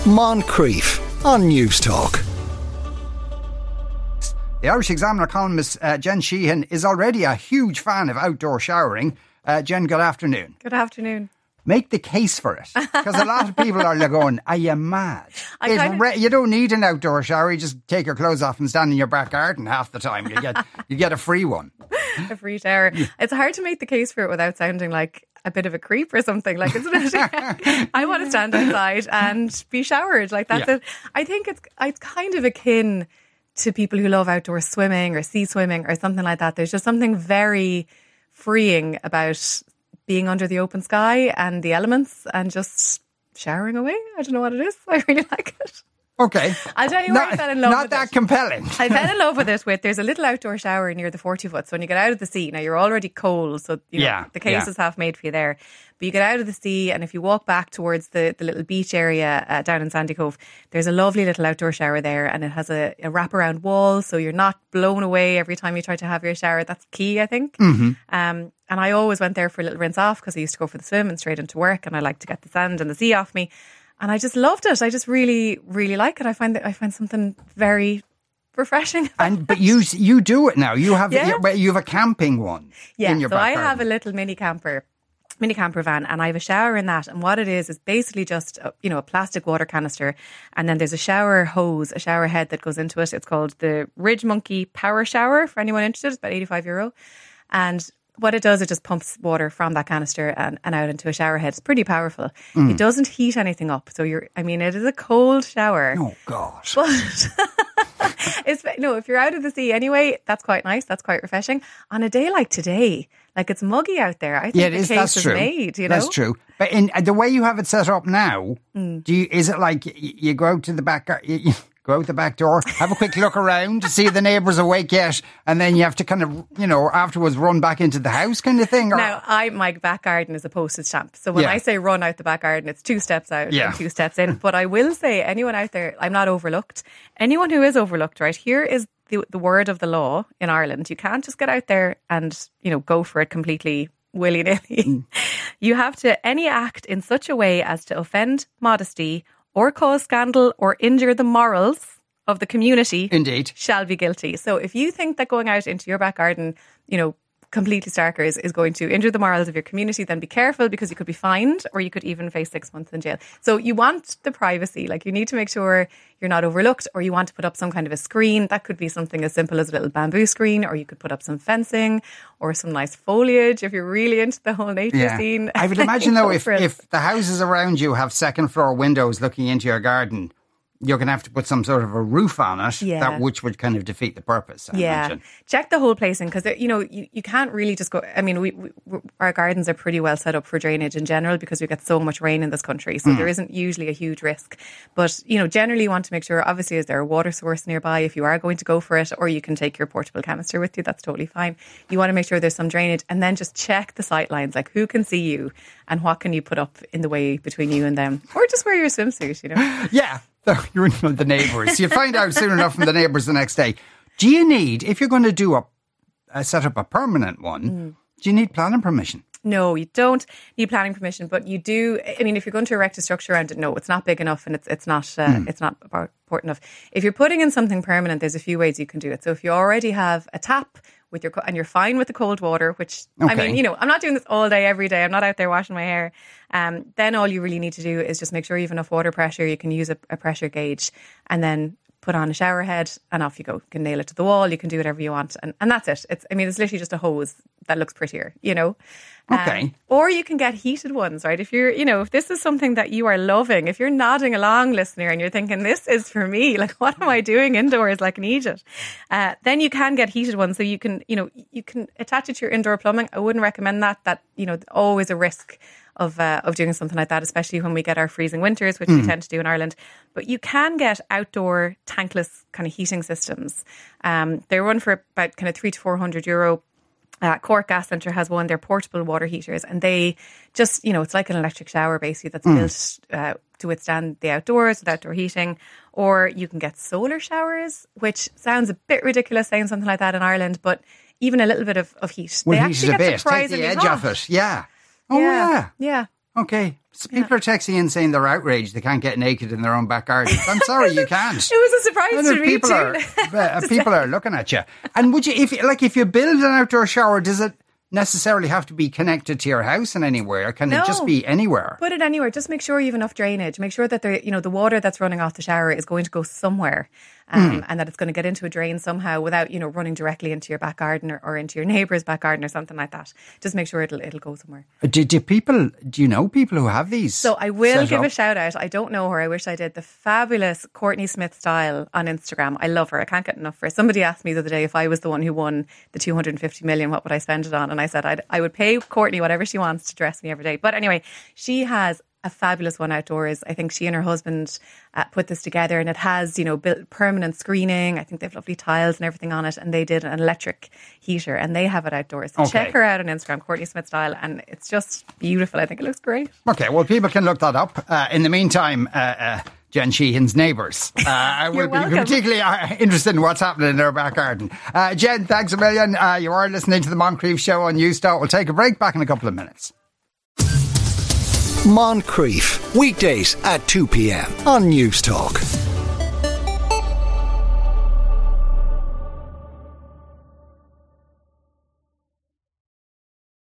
Moncrief on News Talk. The Irish Examiner columnist Jen Sheehan is already a huge fan of outdoor showering. Jen, good afternoon. Good afternoon. Make the case for it. Because a lot of people are going, are you mad? You don't need an outdoor shower. You just take your clothes off and stand in your back garden half the time. You get a free one. A free shower. Yeah. It's hard to make the case for it without sounding like a bit of a creep or something, like, isn't it? I want to stand outside and be showered. Like, that's it. I think it's kind of akin to people who love outdoor swimming or sea swimming or something like that. There's just something very freeing about being under the open sky and the elements and just showering away. I don't know what it is. I really like it. Okay. I'll tell you where I fell in love with it. Not that compelling. I fell in love with it there's a little outdoor shower near the 40 foot. So when you get out of the sea, now you're already cold, so the case is half made for you there. But you get out of the sea, and if you walk back towards the little beach area down in Sandy Cove, there's a lovely little outdoor shower there, and it has a wraparound wall, so you're not blown away every time you try to have your shower. That's key, I think. Mm-hmm. And I always went there for a little rinse off because I used to go for the swim and straight into work, and I like to get the sand and the sea off me. And I just loved it. I just really, really like it. I find something very refreshing. But you do it now. You have a camping one. Yeah. In your back garden. I have a little mini camper van, and I have a shower in that. And what it is basically just a plastic water canister, and then there's a shower hose, a shower head that goes into it. It's called the Ridge Monkey Power Shower. For anyone interested, it's about €85, and what it does, it just pumps water from that canister and out into a shower head. It's pretty powerful. It doesn't heat anything up. So it is a cold shower. Oh, gosh. But if you're out of the sea anyway, that's quite nice. That's quite refreshing. On a day like today, like, it's muggy out there. I think the case is made, That's true. But in the way you have it set up now, is it like you go out to the back garden? Go out the back door, have a quick look around to see if the neighbours awake yet, and then you have to kind of, afterwards run back into the house kind of thing? Or? Now, my back garden is a postage stamp. So when I say run out the back garden, it's 2 steps out and 2 steps in. But I will say, anyone out there, I'm not overlooked. Anyone who is overlooked, right, here is the word of the law in Ireland. You can't just get out there and, go for it completely willy-nilly. You have to, any act in such a way as to offend modesty or cause scandal or injure the morals of the community, indeed, shall be guilty. So if you think that going out into your back garden, completely starkers is going to injure the morals of your community, then be careful, because you could be fined or you could even face 6 months in jail. So you want the privacy, like, you need to make sure you're not overlooked, or you want to put up some kind of a screen. That could be something as simple as a little bamboo screen, or you could put up some fencing or some nice foliage if you're really into the whole nature scene. I would imagine though, if the houses around you have second floor windows looking into your garden, you're going to have to put some sort of a roof on it, which would kind of defeat the purpose. I imagine. Check the whole place in, because you can't really just go. I mean, our gardens are pretty well set up for drainage in general, because we get so much rain in this country, so there isn't usually a huge risk. But generally, you want to make sure. Obviously, is there a water source nearby if you are going to go for it, or you can take your portable canister with you. That's totally fine. You want to make sure there's some drainage, and then just check the sight lines, like who can see you and what can you put up in the way between you and them, or just wear your swimsuit. Yeah. You're in front of the neighbours. You find out soon enough from the neighbours the next day. Do you need, if you're going to do set up a permanent one, do you need planning permission? No, you don't need planning permission, but you do. I mean, if you're going to erect a structure around it, no, it's not big enough, and it's not important enough. If you're putting in something permanent, there's a few ways you can do it. So if you already have a tap with and you're fine with the cold water, which, I mean, I'm not doing this all day, every day. I'm not out there washing my hair. Then all you really need to do is just make sure you have enough water pressure. You can use a pressure gauge, and then put on a shower head, and off you go. You can nail it to the wall. You can do whatever you want. And that's it. It's literally just a hose that looks prettier, Okay. Or you can get heated ones, right? If you're, if this is something that you are loving, if you're nodding along, listener, and you're thinking, this is for me, like, what am I doing indoors like an Egypt? Then you can get heated ones. So you can attach it to your indoor plumbing. I wouldn't recommend that, always a risk of doing something like that, especially when we get our freezing winters, which we tend to do in Ireland. But you can get outdoor tankless kind of heating systems. They run for about kind of €300 to €400. Cork Gas Centre has one. They're portable water heaters, and they just, it's like an electric shower basically that's built to withstand the outdoors with outdoor heating. Or you can get solar showers, which sounds a bit ridiculous saying something like that in Ireland, but even a little bit of heat. Well, they heat is a bit. Take the edge off it. Yeah. Oh, yeah. Yeah. Okay. So people are texting in saying they're outraged they can't get naked in their own back garden. I'm sorry, you can't. It was a surprise to me too. People are looking at you. And would you, if you build an outdoor shower, does it necessarily have to be connected to your house in anywhere? Or can it just be anywhere? Put it anywhere. Just make sure you have enough drainage. Make sure that the water that's running off the shower is going to go somewhere. And that it's going to get into a drain somehow without, running directly into your back garden or into your neighbour's back garden or something like that. Just make sure it'll go somewhere. Do you know people who have these? So I will give a shout out. I don't know her. I wish I did. The fabulous Courtney Smith Style on Instagram. I love her. I can't get enough of her. Somebody asked me the other day if I was the one who won the 250 million, what would I spend it on? And I said I would pay Courtney whatever she wants to dress me every day. But anyway, she has a fabulous one outdoors. I think she and her husband put this together, and it has, built permanent screening. I think they have lovely tiles and everything on it, and they did an electric heater, and they have it outdoors. So check her out on Instagram, Courtney Smith Style, and it's just beautiful. I think it looks great. Okay, well, people can look that up. In the meantime, Jen Sheehan's neighbours. I will be particularly interested in what's happening in their back garden. Jen, thanks a million. You are listening to the Moncrief Show on Newstalk. We'll take a break, back in a couple of minutes. Moncrief, weekdays at 2 p.m. on Newstalk.